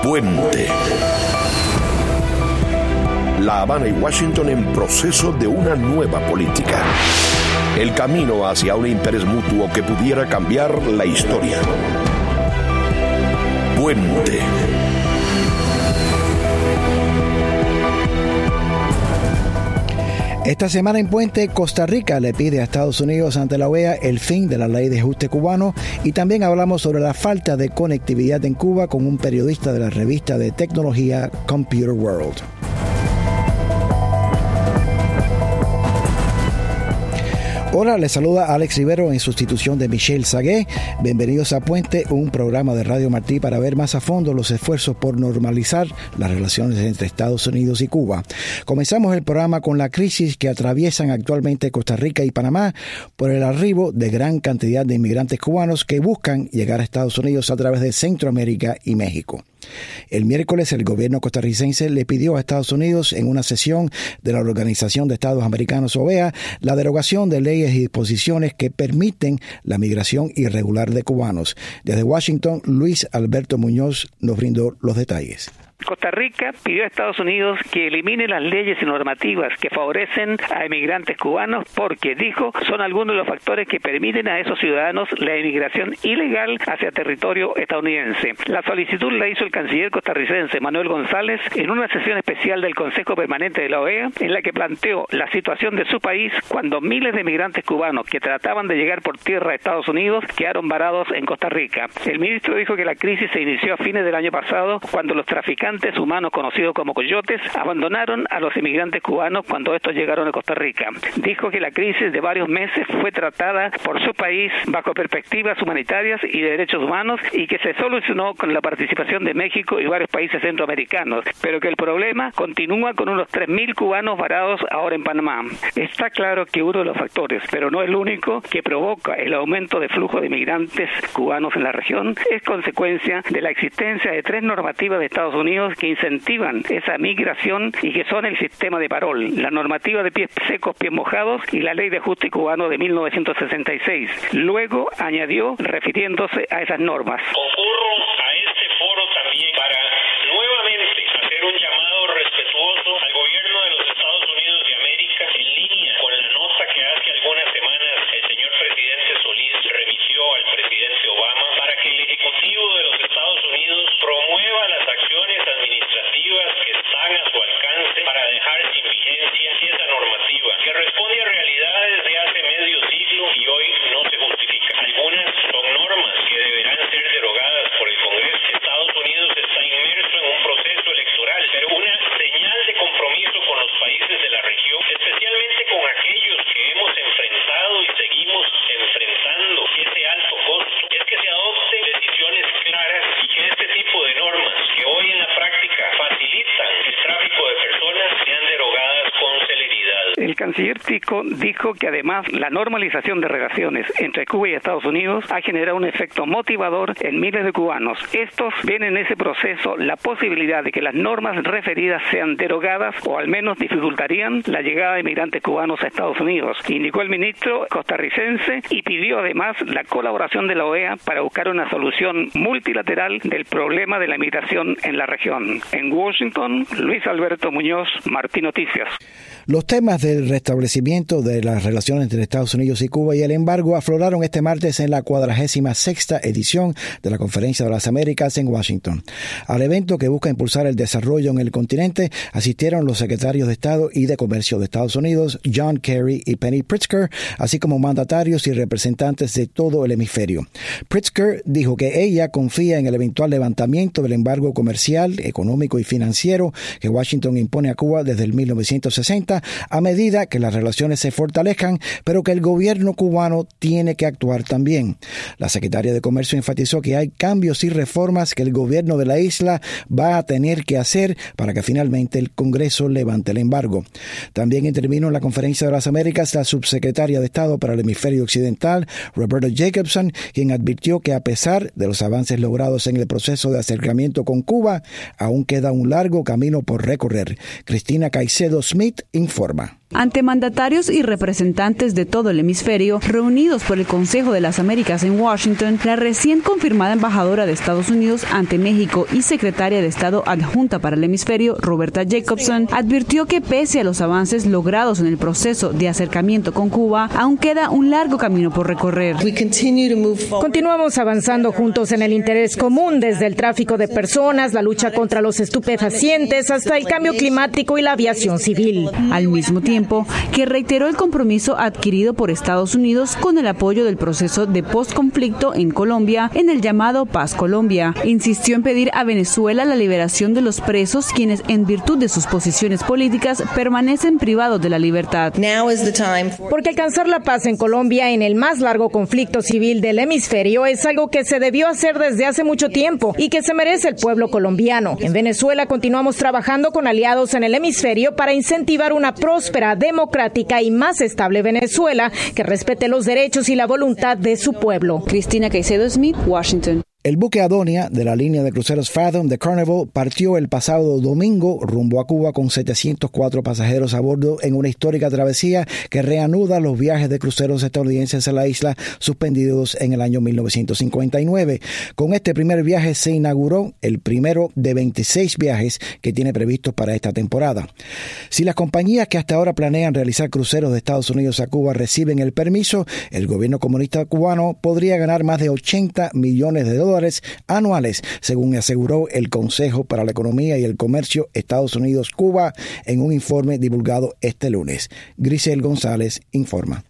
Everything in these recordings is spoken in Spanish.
Puente. La Habana y Washington en proceso de una nueva política. El camino hacia un interés mutuo que pudiera cambiar la historia. Puente. Esta semana en Puente, Costa Rica le pide a Estados Unidos ante la OEA el fin de la ley de ajuste cubano y también hablamos sobre la falta de conectividad en Cuba con un periodista de la revista de tecnología Computer World. Hola, les saluda Alex Rivero en sustitución de Michelle Sagué. Bienvenidos a Puente, un programa de Radio Martí para ver más a fondo los esfuerzos por normalizar las relaciones entre Estados Unidos y Cuba. Comenzamos el programa con la crisis que atraviesan actualmente Costa Rica y Panamá por el arribo de gran cantidad de inmigrantes cubanos que buscan llegar a Estados Unidos a través de Centroamérica y México. El miércoles el gobierno costarricense le pidió a Estados Unidos en una sesión de la Organización de Estados Americanos OEA la derogación de leyes y disposiciones que permiten la migración irregular de cubanos. Desde Washington, Luis Alberto Muñoz nos brindó los detalles. Costa Rica pidió a Estados Unidos que elimine las leyes y normativas que favorecen a inmigrantes cubanos porque, dijo, son algunos de los factores que permiten a esos ciudadanos la inmigración ilegal hacia territorio estadounidense. La solicitud la hizo el canciller costarricense Manuel González en una sesión especial del Consejo Permanente de la OEA en la que planteó la situación de su país cuando miles de inmigrantes cubanos que trataban de llegar por tierra a Estados Unidos quedaron varados en Costa Rica. El ministro dijo que la crisis se inició a fines del año pasado cuando los traficantes humanos conocidos como coyotes abandonaron a los inmigrantes cubanos cuando estos llegaron a Costa Rica. Dijo que la crisis de varios meses fue tratada por su país bajo perspectivas humanitarias y de derechos humanos y que se solucionó con la participación de México y varios países centroamericanos, pero que el problema continúa con unos 3.000 cubanos varados ahora en Panamá. Está claro que uno de los factores, pero no el único, que provoca el aumento de flujo de inmigrantes cubanos en la región es consecuencia de la existencia de 3 normativas de Estados Unidos que incentivan esa migración y que son el sistema de parol, la normativa de pies secos, pies mojados y la ley de ajuste cubano de 1966. Luego añadió, refiriéndose a esas normas. Concurro a este foro también para nuevamente hacer un llamado respetuoso al gobierno de los Estados Unidos de América en línea con la nota que hace algunas semanas el señor presidente Solís remitió al presidente Obama para que el Ejecutivo de los Estados Unidos promueva las acciones administrativas que están a su alcance para dejar sin vigencia esa normativa, que responde a realidades de hace medio siglo y hoy no se justifica. Algunas son normas que deberán ser derogadas por el Congreso. Estados Unidos está inmerso en un proceso electoral, pero una señal de compromiso con los países de la región, especialmente con aquellos que hemos enfrentado y seguimos enfrentando ese alto costo, es que se adopten decisiones claras y que este tipo de normas que hoy en la práctica facilitan el tráfico de personas sean derogadas con celeridad. El canciller Tico dijo que además la normalización de relaciones entre Cuba y Estados Unidos ha generado un efecto motivador en miles de cubanos. Estos ven en ese proceso la posibilidad de que las normas referidas sean derogadas o al menos dificultarían la llegada de inmigrantes cubanos a Estados Unidos, indicó el ministro costarricense y pidió además la colaboración de la OEA para buscar una solución multilateral del problema de la inmigración en la región. En Washington, Luis Alberto Muñoz, Martí Noticias. Los temas del restablecimiento de las relaciones entre Estados Unidos y Cuba y el embargo afloraron este martes en la 46ª edición de la Conferencia de las Américas en Washington. Al evento que busca impulsar el desarrollo en el continente asistieron los secretarios de Estado y de Comercio de Estados Unidos, John Kerry y Penny Pritzker, así como mandatarios y representantes de todo el hemisferio. Pritzker dijo que ella confía en el eventual levantamiento del embargo comercial, económico y financiero que Washington impone a Cuba desde el 1960 a medida que las relaciones se fortalezcan, pero que el gobierno cubano tiene que actuar también. La secretaria de Comercio enfatizó que hay cambios y reformas que el gobierno de la isla va a tener que hacer para que finalmente el Congreso levante el embargo. También intervino en la Conferencia de las Américas la subsecretaria de Estado para el Hemisferio Occidental, Roberta Jacobson, quien advirtió que a pesar de los avances logrados en el proceso de acercamiento con Cuba, aún queda un largo camino por recorrer. Cristina Caicedo Smith informa. Ante mandatarios y representantes de todo el hemisferio reunidos por el Consejo de las Américas en Washington, la recién confirmada embajadora de Estados Unidos ante México y secretaria de Estado adjunta para el hemisferio, Roberta Jacobson, advirtió que pese a los avances logrados en el proceso de acercamiento con Cuba, aún queda un largo camino por recorrer. Continuamos avanzando juntos en el interés común, desde el tráfico de personas, la lucha contra los estupefacientes, hasta el cambio climático y la aviación civil. Al mismo tiempo, que reiteró el compromiso adquirido por Estados Unidos con el apoyo del proceso de postconflicto en Colombia en el llamado Paz Colombia. Insistió en pedir a Venezuela la liberación de los presos quienes, en virtud de sus posiciones políticas, permanecen privados de la libertad. Porque alcanzar la paz en Colombia, en el más largo conflicto civil del hemisferio, es algo que se debió hacer desde hace mucho tiempo y que se merece el pueblo colombiano. En Venezuela continuamos trabajando con aliados en el hemisferio para incentivar una próspera, democrática y más estable Venezuela que respete los derechos y la voluntad de su pueblo. Cristina Caicedo Smith, Washington. El buque Adonia de la línea de cruceros Fathom de Carnival partió el pasado domingo rumbo a Cuba con 704 pasajeros a bordo en una histórica travesía que reanuda los viajes de cruceros estadounidenses a la isla suspendidos en el año 1959. Con este primer viaje se inauguró el primero de 26 viajes que tiene previstos para esta temporada. Si las compañías que hasta ahora planean realizar cruceros de Estados Unidos a Cuba reciben el permiso, el gobierno comunista cubano podría ganar más de $80 millones anuales, según aseguró el Consejo para la Economía y el Comercio Estados Unidos-Cuba en un informe divulgado este lunes. Grisel González informa.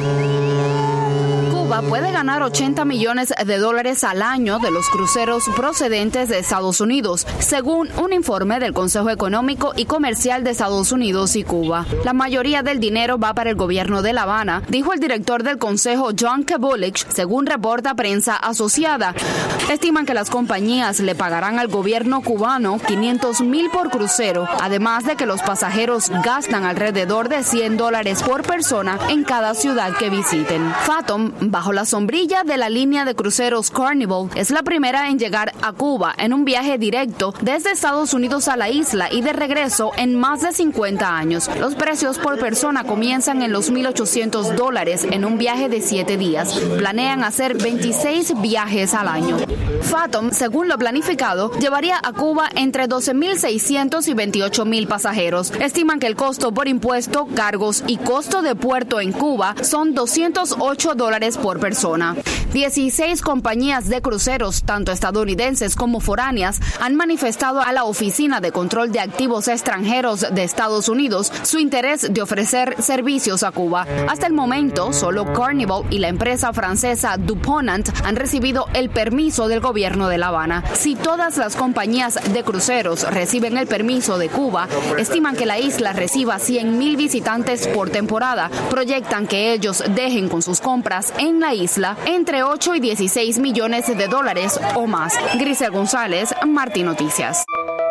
Cuba puede ganar $80 millones al año de los cruceros procedentes de Estados Unidos, según un informe del Consejo Económico y Comercial de Estados Unidos y Cuba. La mayoría del dinero va para el gobierno de La Habana, dijo el director del Consejo, John Kebulich, según reporta Prensa Asociada. Estiman que las compañías le pagarán al gobierno cubano $500,000 por crucero, además de que los pasajeros gastan alrededor de $100 por persona en cada ciudad que visiten. Fathom, bajo la sombrilla de la línea de cruceros Carnival, es la primera en llegar a Cuba en un viaje directo desde Estados Unidos a la isla y de regreso en más de 50 años. Los precios por persona comienzan en los $1,800 en un viaje de 7 días. Planean hacer 26 viajes al año. Fathom, según lo planificado, llevaría a Cuba entre 12,600 y 28,000 pasajeros. Estiman que el costo por impuesto, cargos y costo de puerto en Cuba son $208 por persona. 16 compañías de cruceros, tanto estadounidenses como foráneas, han manifestado a la Oficina de Control de Activos Extranjeros de Estados Unidos su interés de ofrecer servicios a Cuba. Hasta el momento, solo Carnival y la empresa francesa DuPont han recibido el permiso del gobierno de La Habana. Si todas las compañías de cruceros reciben el permiso de Cuba, estiman que la isla reciba 100,000 visitantes por temporada. Proyectan que ellos dejen con sus compras en la isla entre 8 y 16 millones de dólares o más. Grisel González, Martín Noticias.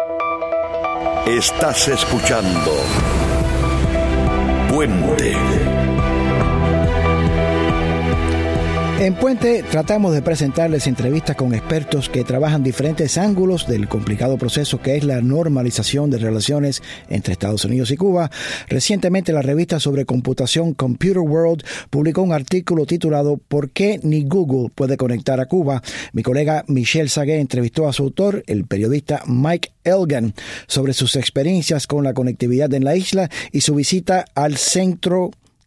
Estás escuchando Puente. En Puente tratamos de presentarles entrevistas con expertos que trabajan diferentes ángulos del complicado proceso que es la normalización de relaciones entre Estados Unidos y Cuba. Recientemente la revista sobre computación Computer World publicó un artículo titulado ¿Por qué ni Google puede conectar a Cuba? Mi colega Michelle Sagué entrevistó a su autor, el periodista Mike Elgan, sobre sus experiencias con la conectividad en la isla y su visita al centro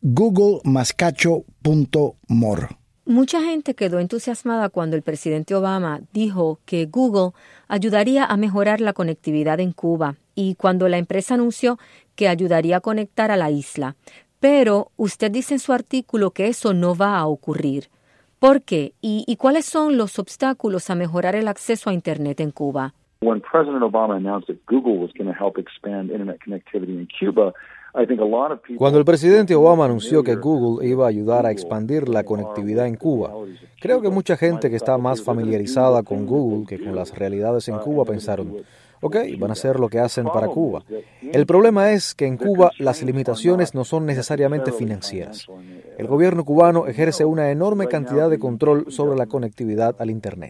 googlemascacho.mor. Mucha gente quedó entusiasmada cuando el presidente Obama dijo que Google ayudaría a mejorar la conectividad en Cuba y cuando la empresa anunció que ayudaría a conectar a la isla. Pero usted dice en su artículo que eso no va a ocurrir. ¿Por qué? ¿Y cuáles son los obstáculos a mejorar el acceso a Internet en Cuba? When President Obama announced that Google was going to help expand Internet connectivity in Cuba, cuando el presidente Obama anunció que Google iba a ayudar a expandir la conectividad en Cuba, creo que mucha gente que está más familiarizada con Google que con las realidades en Cuba pensaron, ok, van a hacer lo que hacen para Cuba. El problema es que en Cuba las limitaciones no son necesariamente financieras. El gobierno cubano ejerce una enorme cantidad de control sobre la conectividad al Internet.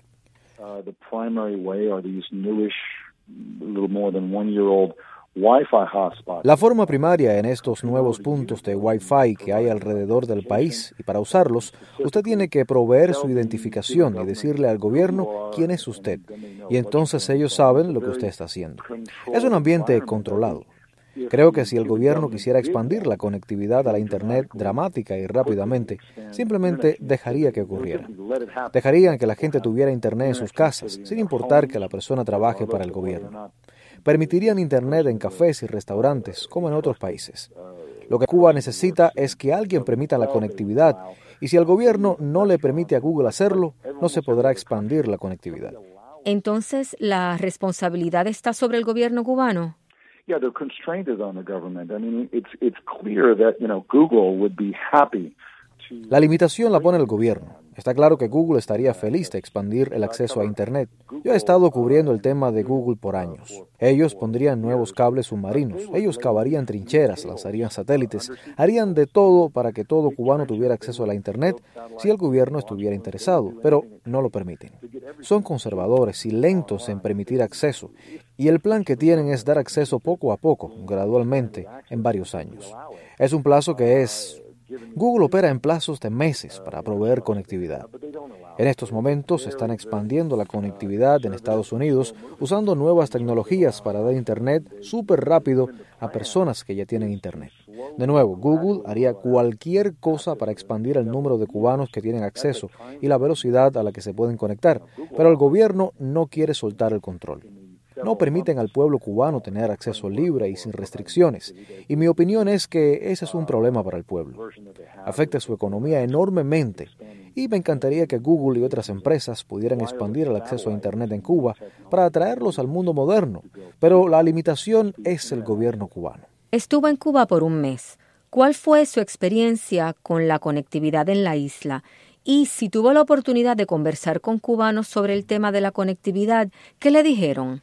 La forma primaria en estos nuevos puntos de Wi-Fi que hay alrededor del país, y para usarlos, usted tiene que proveer su identificación y decirle al gobierno quién es usted, y entonces ellos saben lo que usted está haciendo. Es un ambiente controlado. Creo que si el gobierno quisiera expandir la conectividad a la Internet dramática y rápidamente, simplemente dejaría que ocurriera. Dejarían que la gente tuviera Internet en sus casas, sin importar que la persona trabaje para el gobierno. Permitirían Internet en cafés y restaurantes, como en otros países. Lo que Cuba necesita es que alguien permita la conectividad, y si el gobierno no le permite a Google hacerlo, no se podrá expandir la conectividad. Entonces, ¿la responsabilidad está sobre el gobierno cubano? Yeah, the constraint is on the government. I mean, it's clear that, Google would be happy. La limitación la pone el gobierno. Está claro que Google estaría feliz de expandir el acceso a Internet. Yo he estado cubriendo el tema de Google por años. Ellos pondrían nuevos cables submarinos, ellos cavarían trincheras, lanzarían satélites, harían de todo para que todo cubano tuviera acceso a la Internet si el gobierno estuviera interesado, pero no lo permiten. Son conservadores y lentos en permitir acceso, y el plan que tienen es dar acceso poco a poco, gradualmente, en varios años. Es un plazo que es... Google opera en plazos de meses para proveer conectividad. En estos momentos están expandiendo la conectividad en Estados Unidos usando nuevas tecnologías para dar Internet súper rápido a personas que ya tienen Internet. De nuevo, Google haría cualquier cosa para expandir el número de cubanos que tienen acceso y la velocidad a la que se pueden conectar, pero el gobierno no quiere soltar el control. No permiten al pueblo cubano tener acceso libre y sin restricciones, y mi opinión es que ese es un problema para el pueblo. Afecta su economía enormemente, y me encantaría que Google y otras empresas pudieran expandir el acceso a Internet en Cuba para atraerlos al mundo moderno, pero la limitación es el gobierno cubano. Estuvo en Cuba por un mes. ¿Cuál fue su experiencia con la conectividad en la isla? Y si tuvo la oportunidad de conversar con cubanos sobre el tema de la conectividad, ¿qué le dijeron?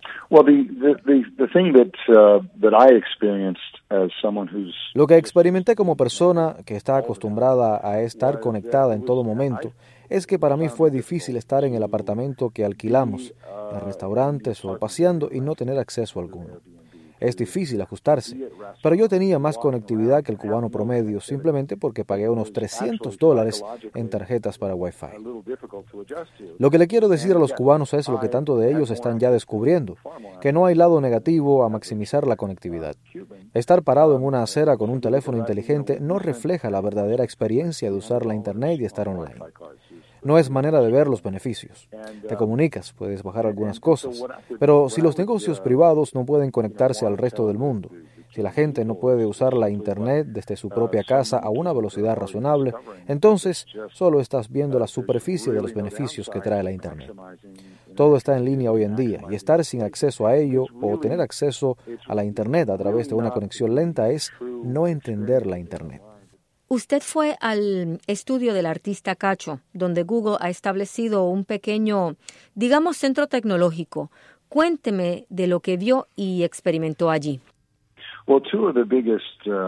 Lo que experimenté como persona que está acostumbrada a estar conectada en todo momento es que para mí fue difícil estar en el apartamento que alquilamos, en restaurantes o paseando y no tener acceso alguno. Es difícil ajustarse, pero yo tenía más conectividad que el cubano promedio simplemente porque pagué unos $300 en tarjetas para Wi-Fi. Lo que le quiero decir a los cubanos es lo que tanto de ellos están ya descubriendo, que no hay lado negativo a maximizar la conectividad. Estar parado en una acera con un teléfono inteligente no refleja la verdadera experiencia de usar la Internet y estar online. No es manera de ver los beneficios. Te comunicas, puedes bajar algunas cosas, pero si los negocios privados no pueden conectarse al resto del mundo, si la gente no puede usar la Internet desde su propia casa a una velocidad razonable, entonces solo estás viendo la superficie de los beneficios que trae la Internet. Todo está en línea hoy en día, y estar sin acceso a ello o tener acceso a la Internet a través de una conexión lenta es no entender la Internet. Usted fue al estudio del artista Cacho, donde Google ha establecido un pequeño, digamos, centro tecnológico. Cuénteme de lo que vio y experimentó allí. Well, two of the biggest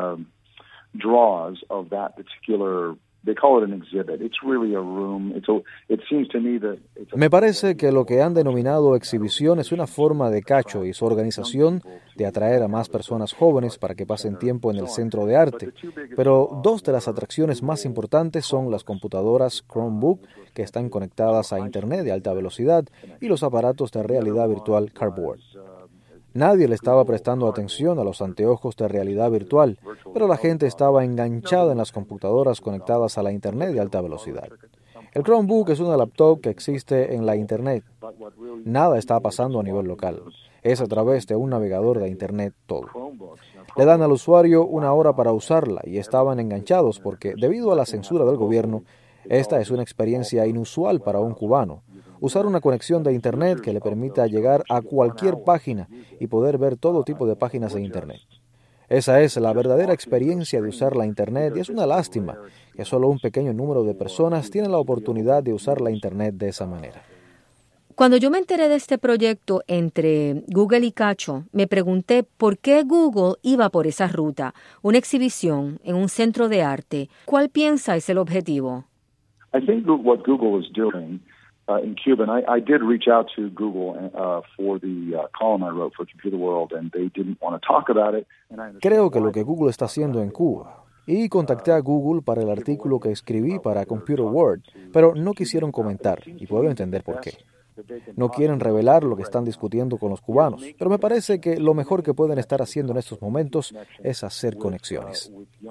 draws of that particular, they call it an exhibit. It's really a room. It seems to me that Me parece que lo que han denominado exhibición es una forma de Cacho y su organización de atraer a más personas jóvenes para que pasen tiempo en el centro de arte. Pero dos de las atracciones más importantes son las computadoras Chromebook, que están conectadas a Internet de alta velocidad, y los aparatos de realidad virtual Cardboard. Nadie le estaba prestando atención a los anteojos de realidad virtual, pero la gente estaba enganchada en las computadoras conectadas a la Internet de alta velocidad. El Chromebook es una laptop que existe en la Internet. Nada está pasando a nivel local. Es a través de un navegador de Internet todo. Le dan al usuario una hora para usarla y estaban enganchados porque, debido a la censura del gobierno, esta es una experiencia inusual para un cubano. Usar una conexión de Internet que le permita llegar a cualquier página y poder ver todo tipo de páginas de Internet. Esa es la verdadera experiencia de usar la Internet y es una lástima que solo un pequeño número de personas tienen la oportunidad de usar la Internet de esa manera. Cuando yo me enteré de este proyecto entre Google y Cacho, me pregunté por qué Google iba por esa ruta, una exhibición en un centro de arte. ¿Cuál piensa es el objetivo? I think what Google is doing in Cuba. And I did reach out to Google for the column I wrote for Computer World, and they didn't want to talk about it. Creo que lo que Google está haciendo en Cuba. Y contacté a Google para el artículo que escribí para Computer World, pero no quisieron comentar, y puedo entender por qué. No quieren revelar lo que están discutiendo con los cubanos, pero me parece que lo mejor que pueden estar haciendo en estos momentos es hacer conexiones.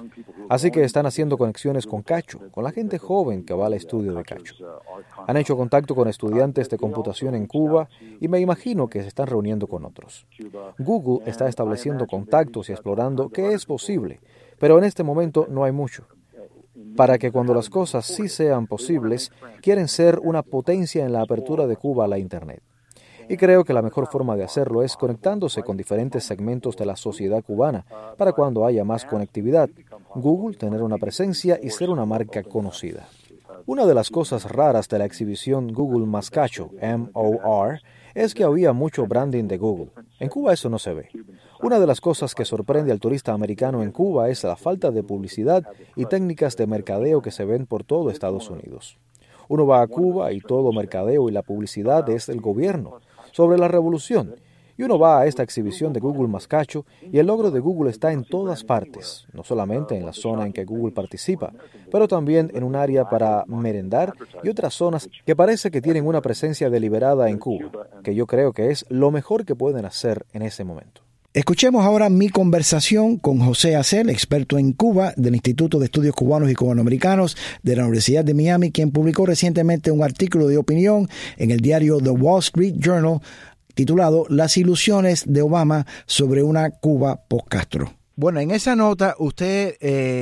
Así que están haciendo conexiones con Cacho, con la gente joven que va al estudio de Cacho. Han hecho contacto con estudiantes de computación en Cuba y me imagino que se están reuniendo con otros. Google está estableciendo contactos y explorando qué es posible, pero en este momento no hay mucho. Para que cuando las cosas sí sean posibles, quieren ser una potencia en la apertura de Cuba a la Internet. Y creo que la mejor forma de hacerlo es conectándose con diferentes segmentos de la sociedad cubana para cuando haya más conectividad, Google tener una presencia y ser una marca conocida. Una de las cosas raras de la exhibición Google más Cacho, MOR, es que había mucho branding de Google. En Cuba eso no se ve. Una de las cosas que sorprende al turista americano en Cuba es la falta de publicidad y técnicas de mercadeo que se ven por todo Estados Unidos. Uno va a Cuba y todo mercadeo y la publicidad es del gobierno, sobre la revolución. Y uno va a esta exhibición de Google más Cacho y el logro de Google está en todas partes, no solamente en la zona en que Google participa, pero también en un área para merendar y otras zonas que parece que tienen una presencia deliberada en Cuba, que yo creo que es lo mejor que pueden hacer en ese momento. Escuchemos ahora mi conversación con José Acel, experto en Cuba del Instituto de Estudios Cubanos y Cubanoamericanos de la Universidad de Miami, quien publicó recientemente un artículo de opinión en el diario The Wall Street Journal titulado Las ilusiones de Obama sobre una Cuba post-Castro. Bueno, en esa nota usted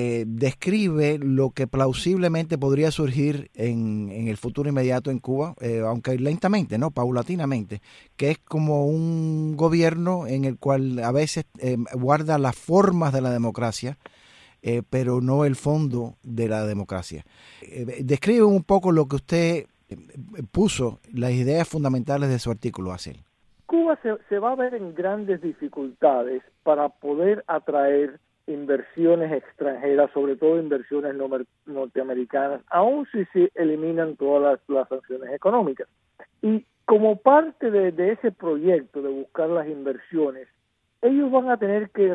describe lo que plausiblemente podría surgir en el futuro inmediato en Cuba, aunque lentamente, ¿no? Paulatinamente, que es como un gobierno en el cual a veces guarda las formas de la democracia, pero no el fondo de la democracia. Describe un poco lo que usted puso, las ideas fundamentales de su artículo, Acel. Cuba se va a ver en grandes dificultades para poder atraer inversiones extranjeras, sobre todo inversiones norteamericanas, aun si se eliminan todas las sanciones económicas. Y como parte de ese proyecto de buscar las inversiones, ellos van a tener que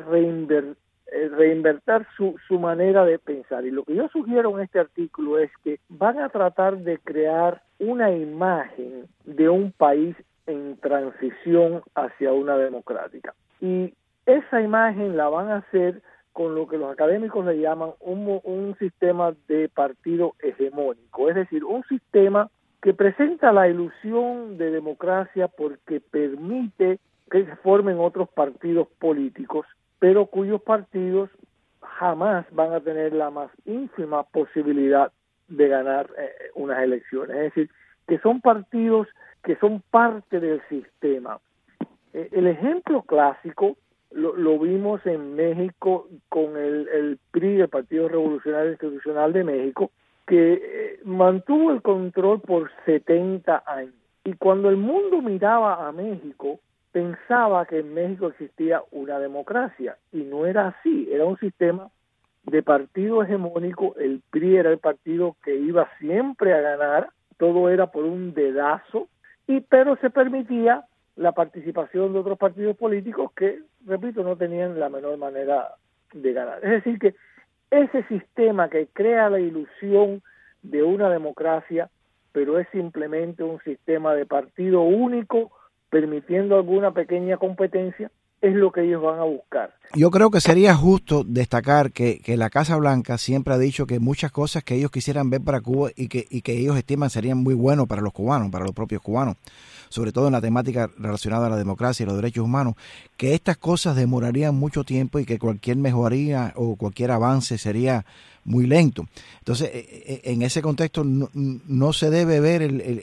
reinvertir su manera de pensar. Y lo que yo sugiero en este artículo es que van a tratar de crear una imagen de un país en transición hacia una democrática. Y esa imagen la van a hacer con lo que los académicos le llaman un sistema de partido hegemónico, es decir, un sistema que presenta la ilusión de democracia porque permite que se formen otros partidos políticos, pero cuyos partidos jamás van a tener la más ínfima posibilidad de ganar unas elecciones. Es decir, que son partidos que son parte del sistema. El ejemplo clásico lo vimos en México con el PRI, el Partido Revolucionario Institucional de México, que mantuvo el control por 70 años. Y cuando el mundo miraba a México, pensaba que en México existía una democracia, y no era así, era un sistema de partido hegemónico. El PRI era el partido que iba siempre a ganar, todo era por un dedazo, pero se permitía la participación de otros partidos políticos que, repito, no tenían la menor manera de ganar. Es decir, que ese sistema que crea la ilusión de una democracia, pero es simplemente un sistema de partido único, permitiendo alguna pequeña competencia, es lo que ellos van a buscar. Yo creo que sería justo destacar que la Casa Blanca siempre ha dicho que muchas cosas que ellos quisieran ver para Cuba y que ellos estiman serían muy buenos para los cubanos, para los propios cubanos, sobre todo en la temática relacionada a la democracia y los derechos humanos, que estas cosas demorarían mucho tiempo y que cualquier mejoría o cualquier avance sería muy lento. Entonces, en ese contexto no se debe ver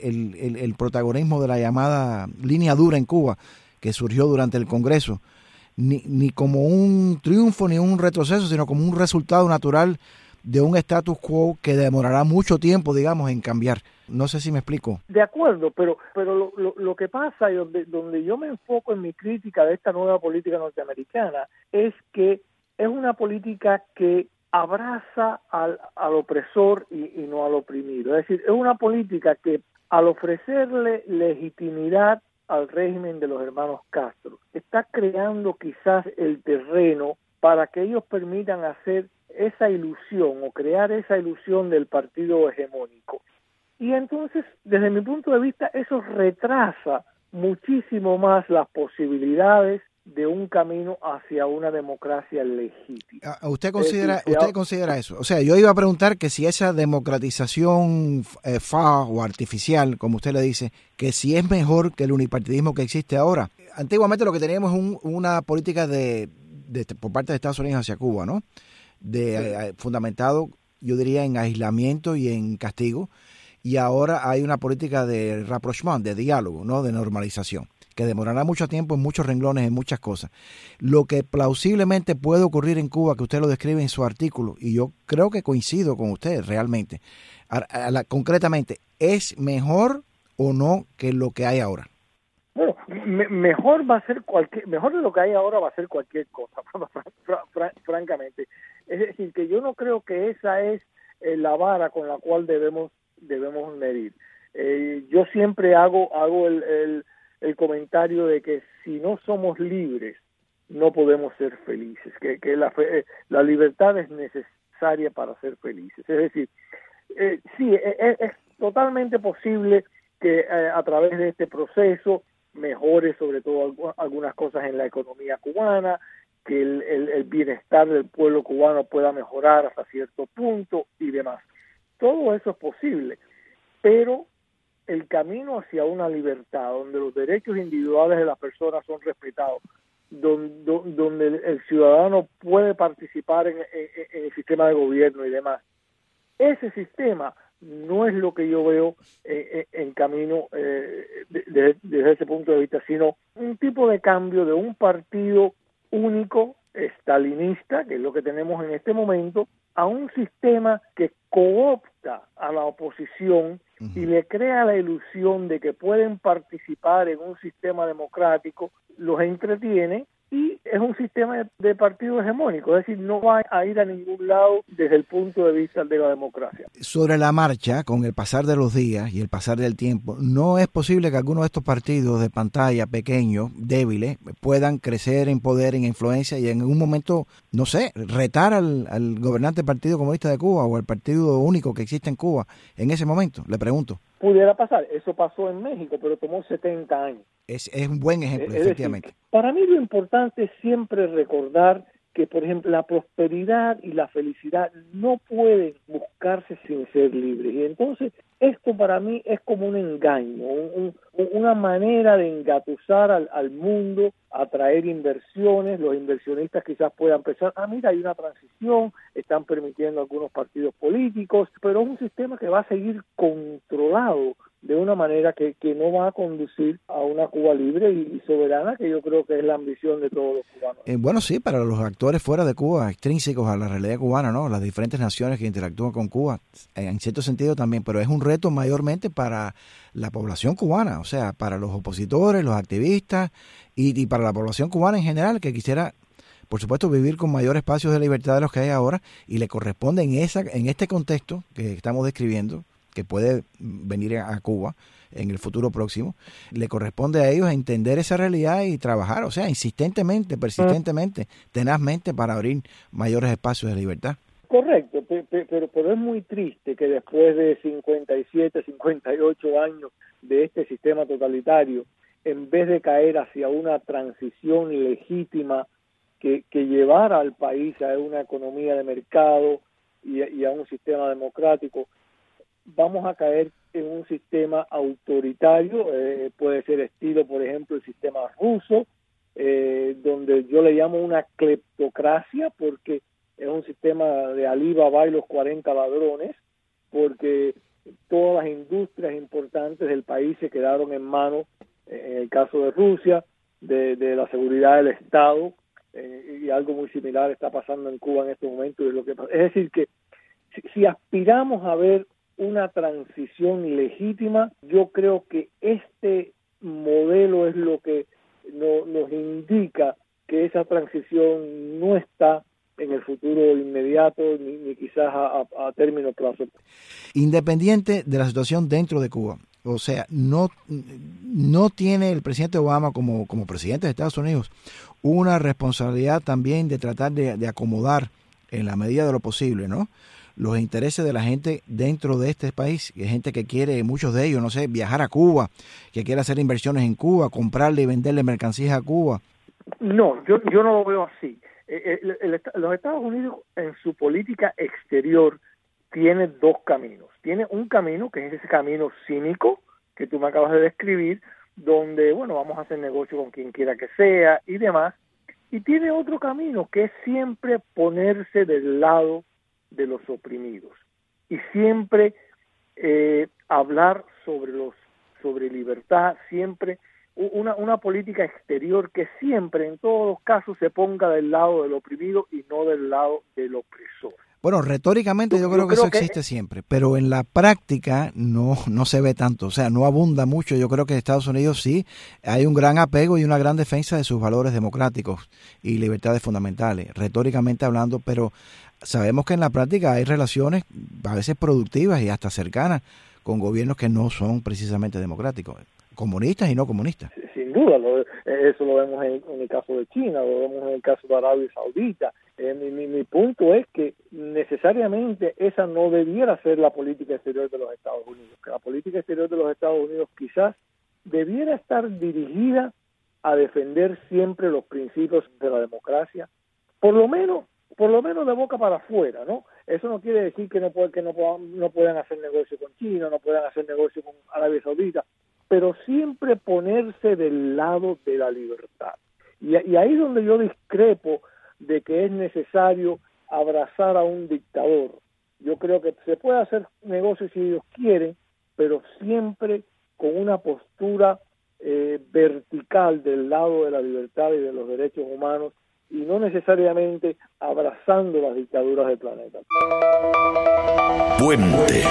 el protagonismo de la llamada línea dura en Cuba, que surgió durante el Congreso, ni como un triunfo ni un retroceso, sino como un resultado natural de un status quo que demorará mucho tiempo, digamos, en cambiar. No sé si me explico. De acuerdo, pero lo que pasa y donde yo me enfoco en mi crítica de esta nueva política norteamericana es que es una política que abraza al opresor y no al oprimido. Es decir, es una política que al ofrecerle legitimidad al régimen de los hermanos Castro, está creando quizás el terreno para que ellos permitan hacer esa ilusión o crear esa ilusión del partido hegemónico. Y entonces, desde mi punto de vista, eso retrasa muchísimo más las posibilidades de un camino hacia una democracia legítima. ¿Usted considera eso? O sea, yo iba a preguntar que si esa democratización o artificial, como usted le dice, que si es mejor que el unipartidismo que existe ahora. Antiguamente lo que teníamos es una política por parte de Estados Unidos hacia Cuba, ¿no? Fundamentado, yo diría, en aislamiento y en castigo. Y ahora hay una política de rapprochement, de diálogo, ¿no? De normalización, que demorará mucho tiempo en muchos renglones, en muchas cosas. Lo que plausiblemente puede ocurrir en Cuba, que usted lo describe en su artículo, y yo creo que coincido con usted realmente, concretamente, ¿es mejor o no que lo que hay ahora? Bueno, mejor de lo que hay ahora va a ser cualquier cosa, francamente. Es decir, que yo no creo que esa es la vara con la cual debemos medir. Yo siempre hago el comentario de que si no somos libres, no podemos ser felices, que la libertad es necesaria para ser felices. Es decir, sí, es totalmente posible que a través de este proceso mejore sobre todo algunas cosas en la economía cubana, que el bienestar del pueblo cubano pueda mejorar hasta cierto punto y demás. Todo eso es posible, pero el camino hacia una libertad, donde los derechos individuales de las personas son respetados, donde el ciudadano puede participar en el sistema de gobierno y demás, ese sistema no es lo que yo veo en camino desde ese punto de vista, sino un tipo de cambio de un partido único, estalinista, que es lo que tenemos en este momento, a un sistema que coopta a la oposición y le crea la ilusión de que pueden participar en un sistema democrático, los entretiene y es un sistema de partido hegemónico, es decir, no va a ir a ningún lado desde el punto de vista de la democracia. Sobre la marcha, con el pasar de los días y el pasar del tiempo, ¿no es posible que algunos de estos partidos de pantalla pequeños, débiles, puedan crecer en poder, en influencia y en un momento, no sé, retar al gobernante Partido Comunista de Cuba o al partido único que existe en Cuba en ese momento? Le pregunto. Pudiera pasar, eso pasó en México, pero tomó 70 años. Es un buen ejemplo, efectivamente. Decir, para mí lo importante es siempre recordar que, por ejemplo, la prosperidad y la felicidad no pueden buscarse sin ser libres. Y entonces esto para mí es como un engaño, una manera de engatusar al mundo, atraer inversiones. Los inversionistas quizás puedan pensar, mira, hay una transición, están permitiendo algunos partidos políticos, pero es un sistema que va a seguir controlado de una manera que no va a conducir a una Cuba libre y soberana, que yo creo que es la ambición de todos los cubanos. Bueno, sí, para los actores fuera de Cuba, extrínsecos a la realidad cubana, ¿no? Las diferentes naciones que interactúan con Cuba, en cierto sentido también, pero es un reto mayormente para la población cubana, o sea, para los opositores, los activistas y para la población cubana en general, que quisiera, por supuesto, vivir con mayor espacios de libertad de los que hay ahora, y le corresponde en este contexto que estamos describiendo, que puede venir a Cuba en el futuro próximo, le corresponde a ellos entender esa realidad y trabajar, o sea, insistentemente, persistentemente, tenazmente para abrir mayores espacios de libertad. Correcto, pero es muy triste que después de 57, 58 años de este sistema totalitario, en vez de caer hacia una transición legítima que llevara al país a una economía de mercado y a un sistema democrático, vamos a caer en un sistema autoritario, puede ser estilo, por ejemplo, el sistema ruso, donde yo le llamo una cleptocracia, porque es un sistema de Alibaba y los 40 ladrones, porque todas las industrias importantes del país se quedaron en manos, en el caso de Rusia, de la seguridad del Estado, y algo muy similar está pasando en Cuba en este momento. Es decir, que si aspiramos a ver una transición legítima, yo creo que este modelo es lo que nos indica que esa transición no está en el futuro inmediato ni quizás a término plazo. Independiente de la situación dentro de Cuba, o sea, no tiene el presidente Obama como presidente de Estados Unidos una responsabilidad también de tratar de acomodar en la medida de lo posible, ¿no?, los intereses de la gente dentro de este país, que hay gente que quiere, muchos de ellos, no sé, viajar a Cuba, que quiere hacer inversiones en Cuba, comprarle y venderle mercancías a Cuba. No, yo no lo veo así. Los Estados Unidos en su política exterior tiene dos caminos. Tiene un camino que es ese camino cínico que tú me acabas de describir, donde, bueno, vamos a hacer negocio con quien quiera que sea y demás. Y tiene otro camino que es siempre ponerse del lado de los oprimidos y siempre hablar sobre libertad, siempre una política exterior que siempre en todos los casos se ponga del lado del oprimido y no del lado del opresor. Bueno, retóricamente yo creo que eso existe siempre, pero en la práctica no se ve tanto, o sea, no abunda mucho. Yo creo que en Estados Unidos sí hay un gran apego y una gran defensa de sus valores democráticos y libertades fundamentales, retóricamente hablando, pero sabemos que en la práctica hay relaciones a veces productivas y hasta cercanas con gobiernos que no son precisamente democráticos, comunistas y no comunistas. Sin duda, eso lo vemos en el caso de China, lo vemos en el caso de Arabia Saudita. Mi punto es que necesariamente esa no debiera ser la política exterior de los Estados Unidos, que la política exterior de los Estados Unidos quizás debiera estar dirigida a defender siempre los principios de la democracia, por lo menos de boca para afuera, ¿no? Eso no quiere decir que no puedan hacer negocio con China, no puedan hacer negocio con Arabia Saudita, pero siempre ponerse del lado de la libertad. Y ahí es donde yo discrepo de que es necesario abrazar a un dictador. Yo creo que se puede hacer negocio si ellos quieren, pero siempre con una postura vertical del lado de la libertad y de los derechos humanos, y no necesariamente abrazando las dictaduras del planeta. Puente.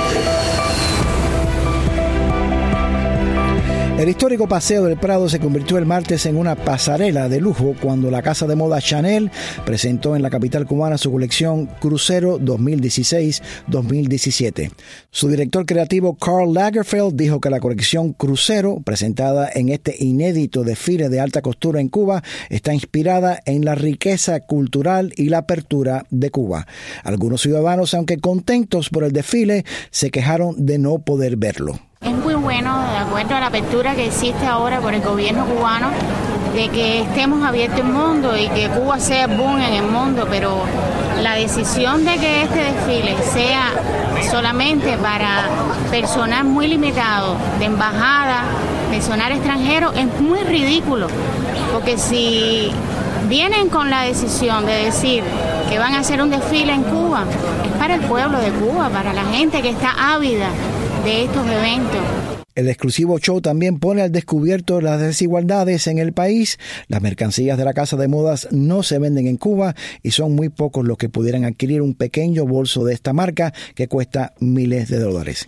El histórico Paseo del Prado se convirtió el martes en una pasarela de lujo cuando la casa de moda Chanel presentó en la capital cubana su colección Crucero 2016-2017. Su director creativo Karl Lagerfeld dijo que la colección Crucero, presentada en este inédito desfile de alta costura en Cuba, está inspirada en la riqueza cultural y la apertura de Cuba. Algunos ciudadanos, aunque contentos por el desfile, se quejaron de no poder verlo. Es muy bueno, de acuerdo a la apertura que existe ahora por el gobierno cubano, de que estemos abiertos al mundo y que Cuba sea boom en el mundo, pero la decisión de que este desfile sea solamente para personal muy limitado, de embajada, personal extranjero, es muy ridículo, porque si vienen con la decisión de decir que van a hacer un desfile en Cuba, es para el pueblo de Cuba, para la gente que está ávida de estos eventos. El exclusivo show también pone al descubierto las desigualdades en el país. Las mercancías de la casa de modas no se venden en Cuba y son muy pocos los que pudieran adquirir un pequeño bolso de esta marca que cuesta miles de dólares.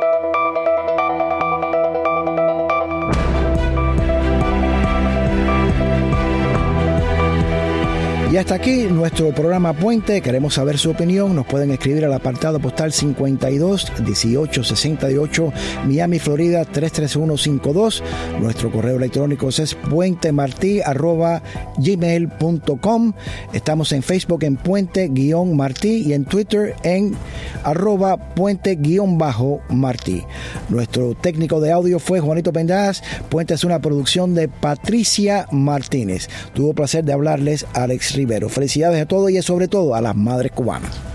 Y hasta aquí nuestro programa Puente. Queremos saber su opinión. Nos pueden escribir al apartado postal 52-1868, Miami, Florida 33152. Nuestro correo electrónico es puentemarti@gmail.com. Estamos en Facebook en Puente-Martí y en Twitter en @Puente-Martí. Nuestro técnico de audio fue Juanito Pendaz. Puente es una producción de Patricia Martínez. Tuvo placer de hablarles Alex Rivero. Felicidades a todos y sobre todo a las madres cubanas.